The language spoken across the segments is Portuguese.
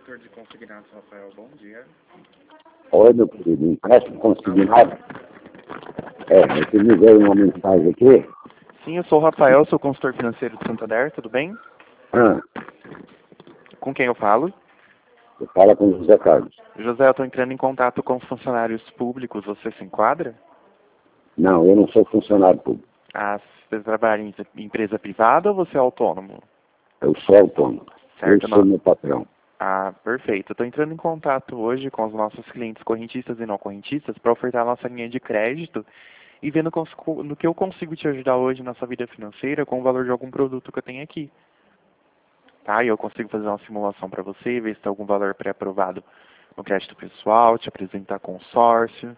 corretor de consignados, Rafael. Bom dia. Oi, meu querido, empréstimo consignado. Você me veio uma mensagem aqui. Sim, eu sou o Rafael, sou consultor financeiro do Santander, tudo bem? Ah, Com quem eu falo? você fala com o José Carlos. José, eu estou entrando em contato com funcionários públicos, você se enquadra? Não, eu não sou funcionário público. Ah, você trabalha em empresa privada ou você é autônomo? Eu sou autônomo. Certo, Eu sou meu patrão. Ah, perfeito. Eu estou entrando em contato hoje com os nossos clientes correntistas e não correntistas para ofertar a nossa linha de crédito e ver no que eu consigo te ajudar hoje na sua vida financeira com o valor de algum produto que eu tenho aqui. Tá? E eu consigo fazer uma simulação para você, ver se tem algum valor pré-aprovado no crédito pessoal, te apresentar consórcio.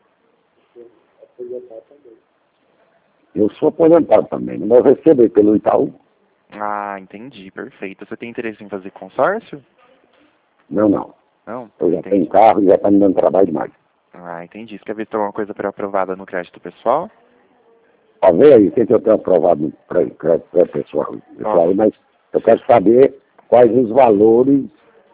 Eu sou aposentado também, mas eu recebo aí pelo Itaú. Ah, entendi. Perfeito. Você tem interesse em fazer consórcio? Não. Não? Eu já Entendi. tenho carro e já está me dando trabalho demais. Ah, entendi. Você quer ver se tem alguma coisa pré-aprovada no crédito pessoal? Ó, vê aí, o que eu tenho aprovado para pessoal, mas eu quero saber quais os valores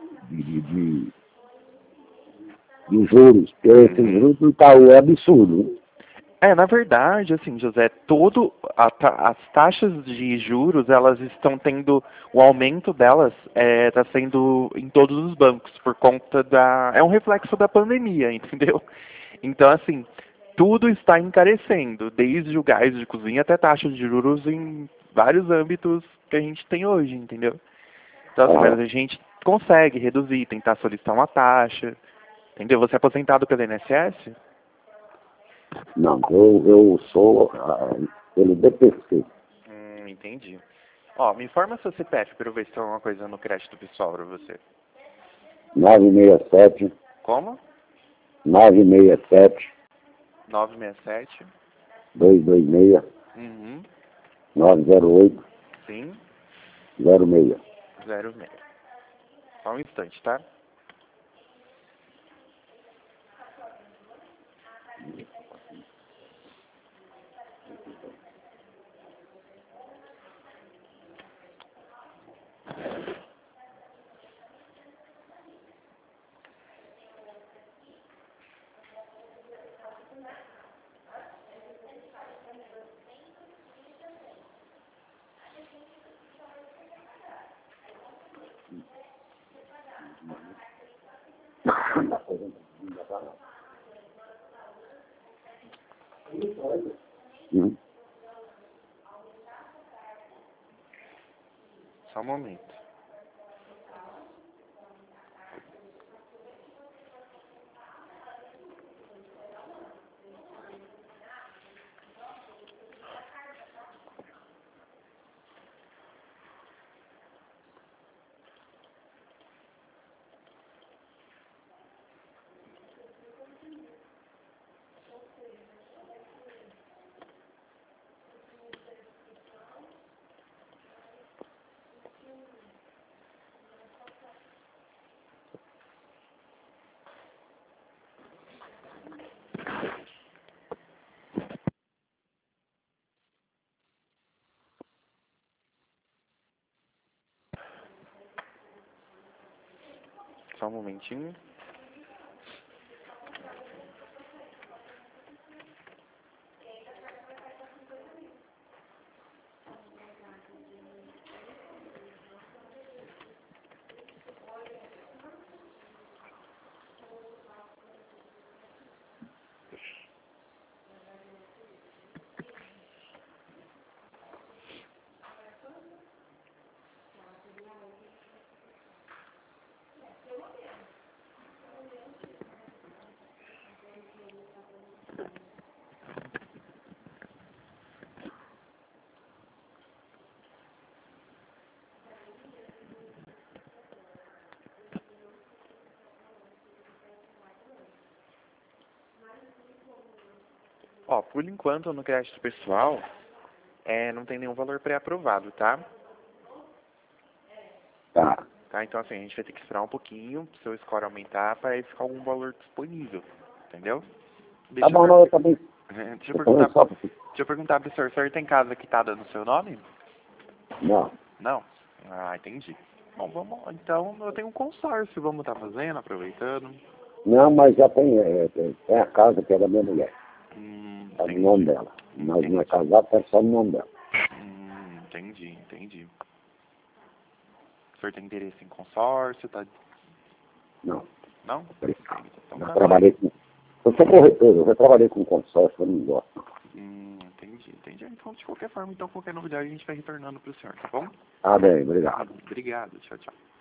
de juros, porque esses juros do Itaú é absurdo, né? Na verdade, assim, José, as taxas de juros, elas estão tendo, o aumento delas está sendo em todos os bancos, por conta é um reflexo da pandemia, entendeu? Então, assim, tudo está encarecendo, desde o gás de cozinha até taxa de juros em vários âmbitos que a gente tem hoje, entendeu? Então, assim, mas a gente consegue reduzir, tentar solicitar uma taxa, entendeu? Você é aposentado pelo INSS? Não, eu sou pelo BPC. Entendi. Ó, me informa seu CPF para eu ver se tem alguma coisa no crédito pessoal para você. 967 Como? 967 967. 226 Uhum. 908 Sim. 06. 06. Só um instante, tá? Só um momento. Só um momentinho. Ó, por enquanto no crédito pessoal, não tem nenhum valor pré-aprovado, tá? Tá. Tá? Então, assim, a gente vai ter que esperar um pouquinho pro seu score aumentar para aí ficar algum valor disponível, entendeu? Tá bom, não, eu também. Deixa Eu também eu perguntar pro senhor tem casa quitada no seu nome? Não. Não? Ah, entendi. Bom, vamos, então eu tenho um consórcio, vamos estar fazendo, aproveitando. Não, mas já tem a casa que é da minha mulher. Tá no nome dela. Nós não é casado, tá só no nome dela. Entendi. O senhor tem interesse em consórcio, tá? Não. Não? Então, Eu trabalhei com... Eu sou corretor, eu já trabalhei com consórcio, eu não gosto. Entendi. Então, de qualquer forma, então, qualquer novidade a gente vai retornando pro senhor, tá bom? Ah, bem, obrigado. Obrigado, tchau.